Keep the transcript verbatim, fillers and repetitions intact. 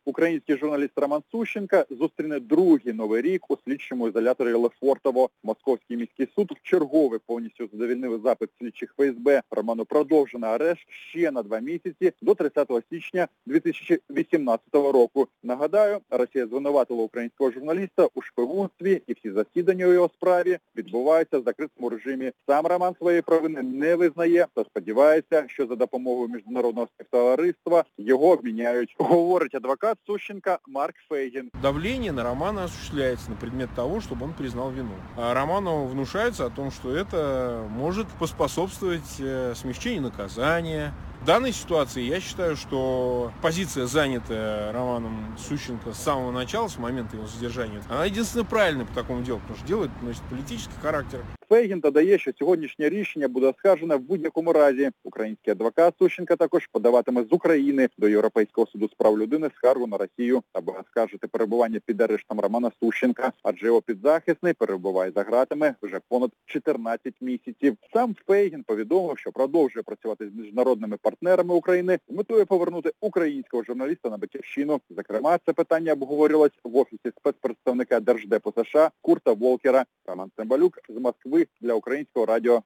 Український журналіст Роман Сущенко зустріне другий новий рік у слідчому ізоляторі Лефортово. Московський міський суд вчергове повністю задовільнив запит слідчих Ф С Б. Роману продовжено арешт ще на два місяці до тридцятого січня дві тисячі вісімнадцятого року. Нагадаю, Росія звинуватила українського журналіста у шпигунстві, і всі засідання у його справі відбуваються в закритому режимі. Сам Роман своєї провини не визнає та сподівається, що за допомогою міжнародного співтовариства його обміняють. Говорить адвокат Сущенко Марк Фейгін. Давление на Романа осуществляется на предмет того, чтобы он признал вину. А Романову внушается о том, что это может поспособствовать смягчению наказания. В данной ситуации я считаю, что позиция, занятая Романом Сущенко с самого начала, с момента его задержания, она единственно правильная по такому делу, потому что дело это носит политический характер. Фейгін додає, що сьогоднішнє рішення буде оскаржене в будь-якому разі. Український адвокат Сущенко також подаватиме з України до Європейського суду з прав людини скаргу на Росію, аби оскаржити перебування під арештом Романа Сущенка, адже його підзахисний перебуває за ґратами вже понад чотирнадцять місяців. Сам Фейгін повідомив, що продовжує працювати з міжнародними партнерами України з метою повернути українського журналіста на батьківщину. Зокрема, це питання обговорювалось в офісі спецпредставника Держдепу США Курта Волкера. Роман Цимбалюк з Москви для Українського радіо.